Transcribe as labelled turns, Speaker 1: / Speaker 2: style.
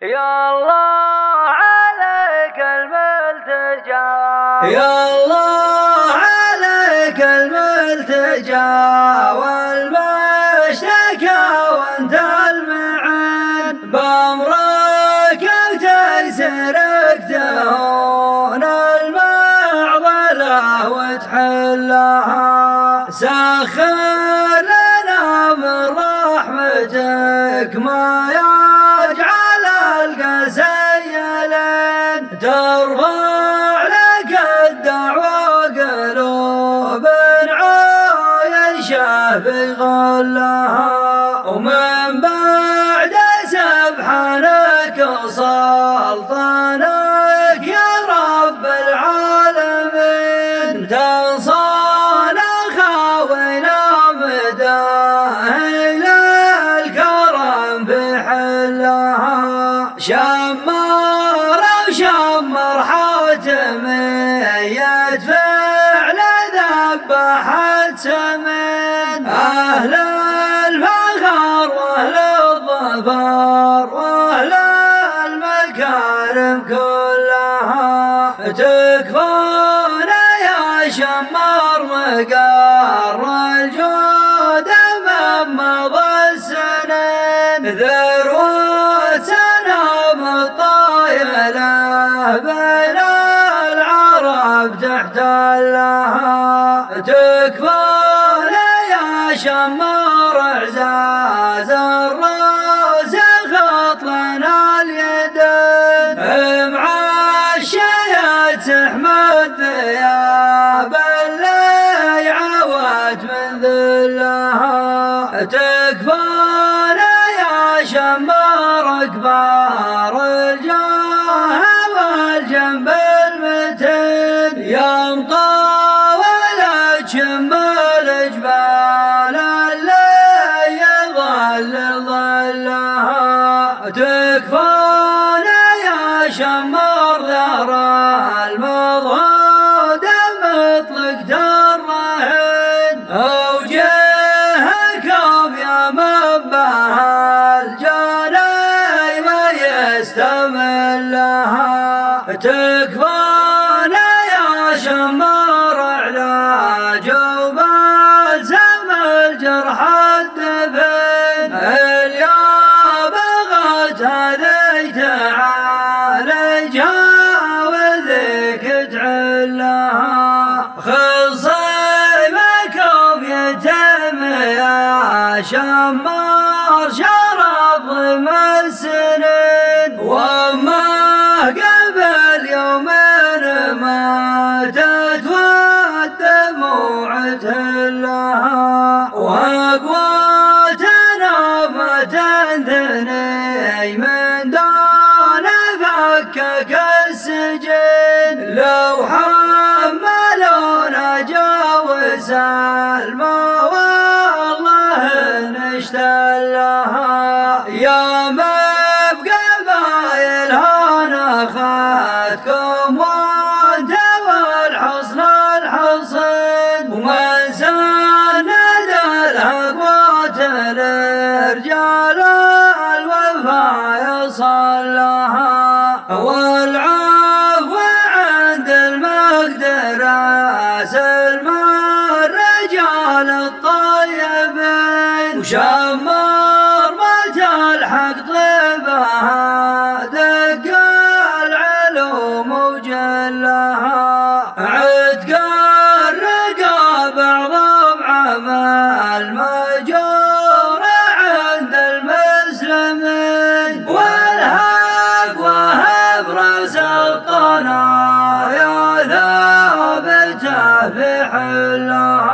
Speaker 1: يا الله عليك الملتجى،
Speaker 2: يا الله عليك الملتجى والمشتكى وانت المعين، بأمرك وتيسيرك تهون المعضلة وتحلها، سخر لنا من رحمتك ما يجعل القسيلين، ترفع لك الدعوى قلوب عايشة في غلها، ومن بعد سبحانك وسلطانك يا رب العالمين، تنصانا خاوينا مداهي للكرم في حلها، شمر وشمر حاتمية فعل ذبحت سمين، أهل الفخر وأهل الظفر وأهل المكارم كلها، تكفون يا شمر مقر الجود من مضى السنين، ذروة سنام الطايلة بين العرب تحتلها، تكفون يا شمر اعزاز الراس خط لنا اليدين، معشية تحمد ثياب اللي عوت من ذلها، تكفون يا شمر اكبار الجاه والجنب المتين، يا مطاولة شمال جبال اللي يظلل ظلها، تكفون يا شمر ذر المضهود مطلق الرهن، اوجهكم يا منبه الجاني ويستمل لها، تكفون يا شمر علاج وبلسم الجرح الدفن، اليوم بغت هذي تعالجها وذيك تعلها، خصيمكم يتم يا شمر شرف ضم السنين، وما قبل يومين ماتت والدموع تهلها، وأقواتنا ما تنثني من دون فكك السجن، لو حملونا جاوز الماء والله نشتلها، يا أخذتكم وانت والحصن الحصن، ومن سند الأقوات لرجال الوفا يصلها، والعفو عند المقدرة سلم الرجال الطيبين، وشمر ما تلحق طيبها دق وجلها، عتق الرقاب أعظم عمل مأجور عند المسلمين، والهق وهب رأس الطنايا ثابته في حلها.